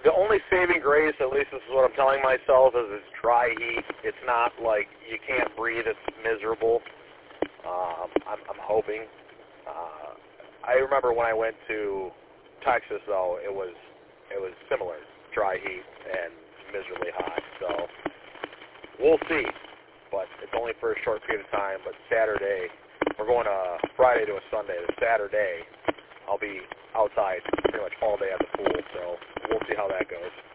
The only saving grace, at least this is what I'm telling myself, is it's dry heat. It's not like you can't breathe. It's miserable. I'm hoping. I remember when I went to Texas, though, it was similar, dry heat and miserably hot. So we'll see, but it's only for a short period of time. But Saturday, we're going Friday to a Sunday. The Saturday, I'll be outside pretty much all day at the pool, so we'll see how that goes.